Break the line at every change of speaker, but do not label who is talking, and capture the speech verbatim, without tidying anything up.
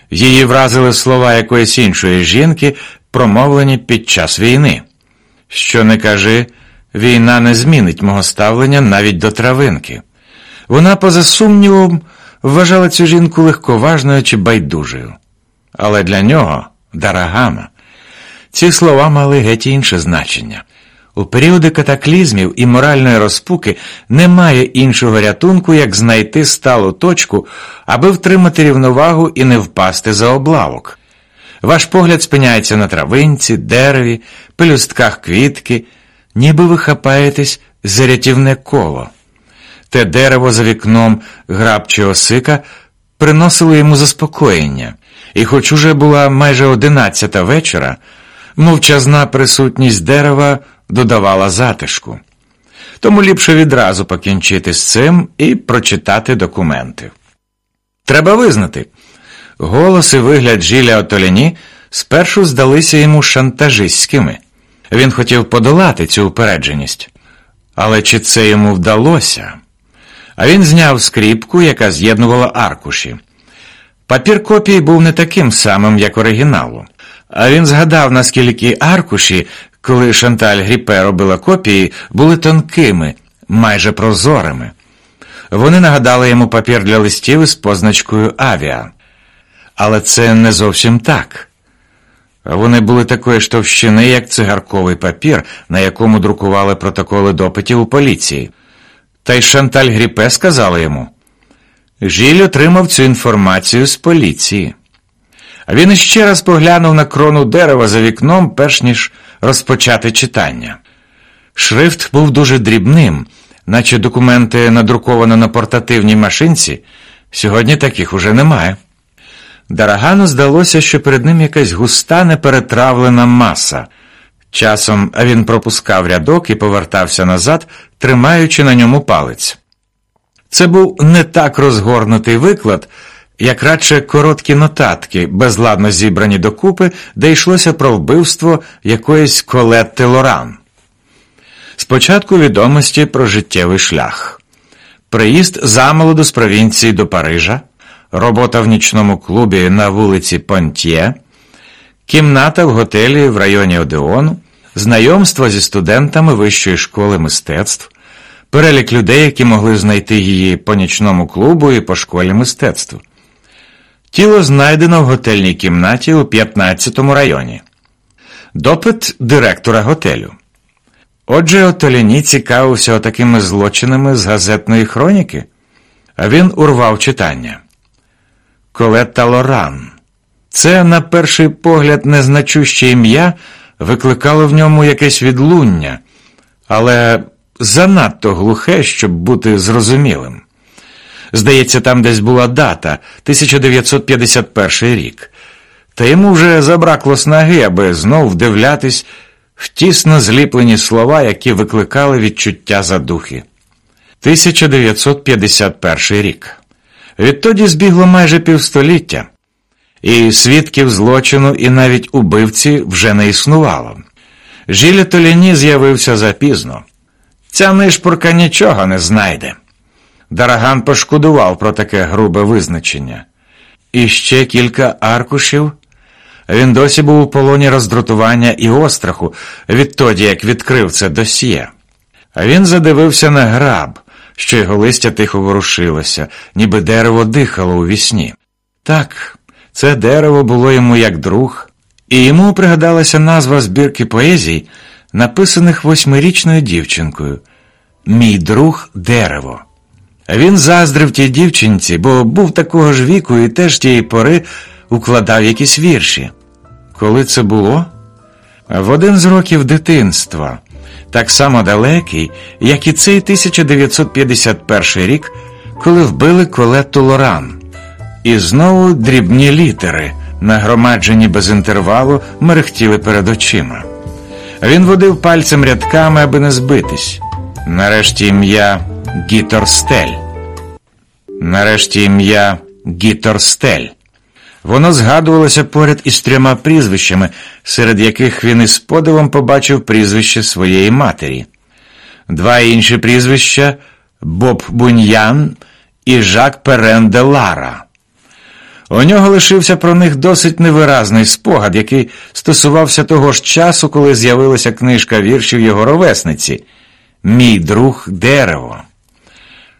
Її вразили слова якоїсь іншої жінки, промовлені під час війни. Що не кажи, війна не змінить мого ставлення навіть до травинки. Вона, поза сумнівом, вважала цю жінку легковажною чи байдужою. Але для нього, Дарагана, ці слова мали геть інше значення. У періоди катаклізмів і моральної розпуки немає іншого рятунку, як знайти сталу точку, аби втримати рівновагу і не впасти за облавок. Ваш погляд спиняється на травинці, дереві, пелюстках квітки, ніби ви хапаєтесь за рятівне коло. Те дерево за вікном граб чи осика приносило йому заспокоєння, і хоч уже була майже одинадцята вечора, мовчазна присутність дерева додавала затишку. Тому ліпше відразу покінчити з цим і прочитати документи. Треба визнати, голос і вигляд Жиля Отоліні спершу здалися йому шантажистськими. Він хотів подолати цю упередженість. Але чи це йому вдалося? А він зняв скріпку, яка з'єднувала аркуші. Папір копії був не таким самим, як оригіналу. А він згадав, наскільки аркуші, коли Шанталь Гріпе робила копії, були тонкими, майже прозорими. Вони нагадали йому папір для листів із позначкою «Авіа». Але це не зовсім так. Вони були такої ж товщини, як цигарковий папір, на якому друкували протоколи допитів у поліції. Та й Шанталь Гріпе сказала йому. Жиль отримав цю інформацію з поліції. А він іще раз поглянув на крону дерева за вікном, перш ніж розпочати читання. Шрифт був дуже дрібним, наче документи надруковано на портативній машинці. Сьогодні таких уже немає. Дарагану здалося, що перед ним якась густа, неперетравлена маса. Часом він пропускав рядок і повертався назад, тримаючи на ньому палець. Це був не так розгорнутий виклад, як радше короткі нотатки, безладно зібрані докупи, де йшлося про вбивство якоїсь Колетти Лоран. Спочатку відомості про життєвий шлях. Приїзд замолоду з провінції до Парижа, робота в нічному клубі на вулиці Понтьє, кімната в готелі в районі Одеону, знайомство зі студентами Вищої школи мистецтв, перелік людей, які могли знайти її по нічному клубу і по школі мистецтв. Тіло знайдено в готельній кімнаті у п'ятнадцятому районі. Допит директора готелю. Отже, Отоліні цікавився отакими злочинами з газетної хроніки, а він урвав читання. Колетта Лоран. Це, на перший погляд, незначуще ім'я викликало в ньому якесь відлуння, але занадто глухе, щоб бути зрозумілим. Здається, там десь була дата – тисяча дев'ятсот п'ятдесят перший рік. Та йому вже забракло снаги, аби знов вдивлятись в тісно зліплені слова, які викликали відчуття задухи. тисяча дев'ятсот п'ятдесят перший рік. Відтоді збігло майже півстоліття. І свідків злочину, і навіть убивці вже не існувало. Жиль Отоліні з'явився запізно. Ця нишпорка нічого не знайде. Дараган пошкодував про таке грубе визначення. І ще кілька аркушів. Він досі був у полоні роздратування і остраху відтоді, як відкрив це досьє. А він задивився на граб, що його листя тихо ворушилося, ніби дерево дихало у вісні. Так, це дерево було йому як друг, і йому пригадалася назва збірки поезій, написаних восьмирічною дівчинкою «Мій друг дерево». Він заздрив тій дівчинці, бо був такого ж віку і теж тієї пори укладав якісь вірші. Коли це було? В один з років дитинства, так само далекий, як і цей тисяча дев'ятсот п'ятдесят перший рік, коли вбили Колетту Лоран. І знову дрібні літери, нагромаджені без інтервалу, мерехтіли перед очима. Він водив пальцем рядками, аби не збитись. Нарешті ім'я Гіторстель. Нарешті ім'я Гіторстель. Воно згадувалося поряд із трьома прізвищами, серед яких він із подивом побачив прізвище своєї матері. Два інші прізвища – Боб Буньян і Жак Перен де Лара. У нього лишився про них досить невиразний спогад, який стосувався того ж часу, коли з'явилася книжка віршів його ровесниці «Мій друг дерево».